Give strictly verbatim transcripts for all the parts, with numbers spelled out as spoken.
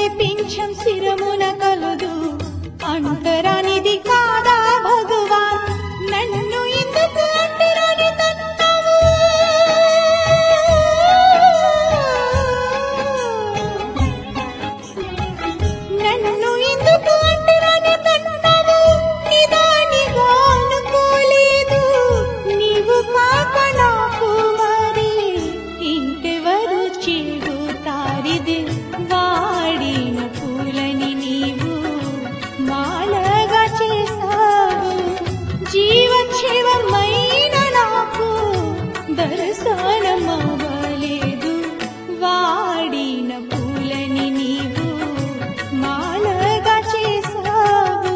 పింఛం శిరమున కలుదు అంటరానిది కాదా భగవాన్ నన్ను ఎందుకు అంటరాని తన్నావు నన్ను ఎందుకు అంటరాని తన్నావు నిదానిగా అనుకోలేదు నీవు కాక నాకు మరి ఇంకెవరు చెబుతారిది వాడిన పూలని నీవు మాలగా చేసావు జీవక్షేమమైన నాకు దర్శనమవ్వలేదు వాడిన పూలని నీవు మాలగా చేసావు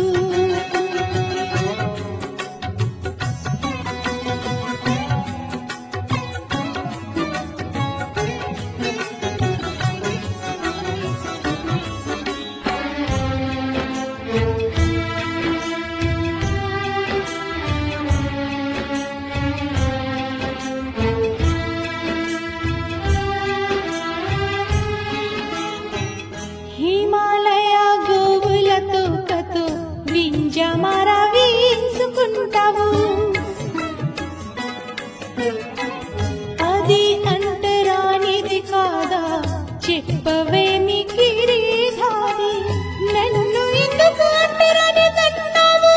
హిమాలయ గోవులతో కతో వింజమర వీసుకుంటావు అది అంటరానిది కాదా చెప్పవేమి గిరిధారి నన్ను ఎందుకు అంటరాని తన్నావు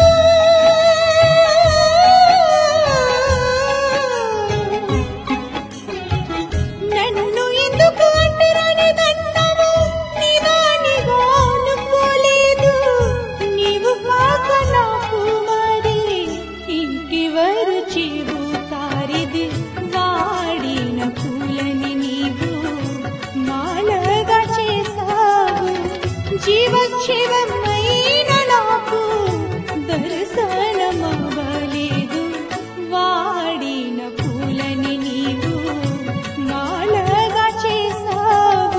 నన్ను ఎందుకు అంటరాని తన్నావు నిదానిగా అనుకోలేదు నీవు కాక నాకు మరి ఇంకెవరు చెబుతారిది వాడిన పూలని నీవు మాలగా చేసావు జీవక్షేమమైన నాకు దర్శనమవ్వలేదు వాడిన పూలని నీవు మాలగా చేసావు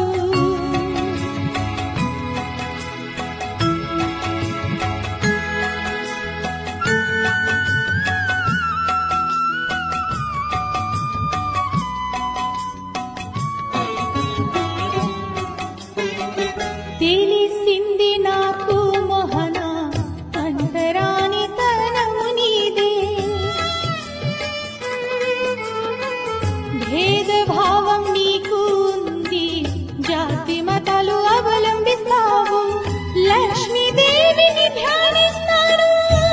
తెలిసింది నాకు మోహన అంతరాని తనము నీదే భేదభావం నీకు ఉంది జాతి మతాలు అవలంబిస్తావు లక్ష్మీదేవిని ధ్యానిస్తాను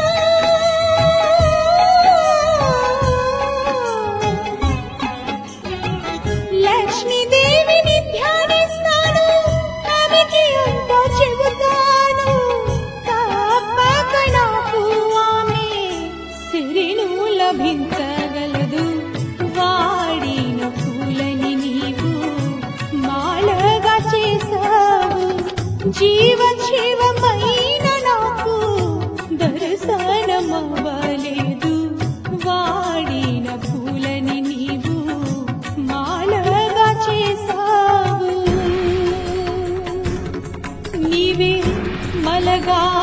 లక్ష్మీదేవిని ధ్యానిస్తాను ఆమెకి అంతా చెబుతాను తప్పక నాకు ఆమె సిరిను లభించగలదు వాడిన పూలని నీవు మాలగా చేసావు జీవక్షేమమైన నాకు దర్శనమవ్వలేదు వాడిన పూలని నీవు మాలగా చేసావు నీవే మలగా